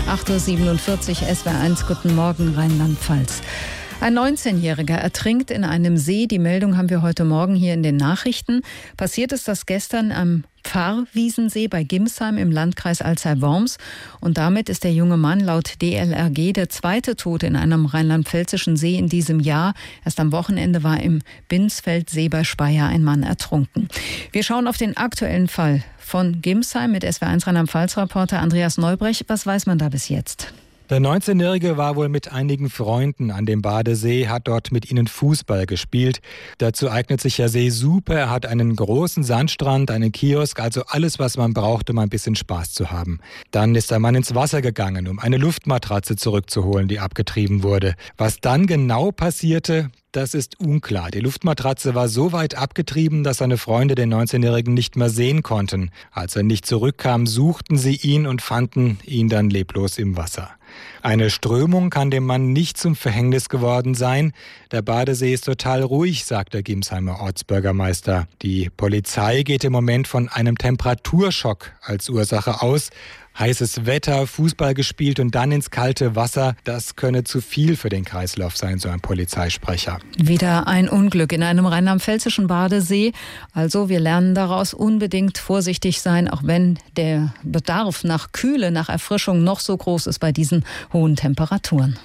8.47 Uhr, SWR1, guten Morgen, Rheinland-Pfalz. Ein 19-Jähriger ertrinkt in einem See. Die Meldung haben wir heute Morgen hier in den Nachrichten. Passiert ist das gestern am Pfarrwiesensee bei Gimsheim im Landkreis Alzey-Worms. Und damit ist der junge Mann laut DLRG der zweite Tote in einem rheinland-pfälzischen See in diesem Jahr. Erst am Wochenende war im Binsfeldsee bei Speyer ein Mann ertrunken. Wir schauen auf den aktuellen Fall von Gimsheim mit SWR1 Rheinland-Pfalz-Reporter Andreas Neubrech. Was weiß man da bis jetzt? Der 19-Jährige war wohl mit einigen Freunden an dem Badesee, hat dort mit ihnen Fußball gespielt. Dazu eignet sich der See super. Er hat einen großen Sandstrand, einen Kiosk, also alles, was man braucht, um ein bisschen Spaß zu haben. Dann ist der Mann ins Wasser gegangen, um eine Luftmatratze zurückzuholen, die abgetrieben wurde. Was dann genau passierte, das ist unklar. Die Luftmatratze war so weit abgetrieben, dass seine Freunde den 19-Jährigen nicht mehr sehen konnten. Als er nicht zurückkam, suchten sie ihn und fanden ihn dann leblos im Wasser. Eine Strömung kann dem Mann nicht zum Verhängnis geworden sein. Der Badesee ist total ruhig, sagt der Gimsheimer Ortsbürgermeister. Die Polizei geht im Moment von einem Temperaturschock als Ursache aus. Heißes Wetter, Fußball gespielt und dann ins kalte Wasser, das könne zu viel für den Kreislauf sein, so ein Polizeisprecher. Wieder ein Unglück in einem rheinland-pfälzischen Badesee. Also wir lernen daraus unbedingt vorsichtig sein, auch wenn der Bedarf nach Kühle, nach Erfrischung noch so groß ist bei diesen hohen Temperaturen.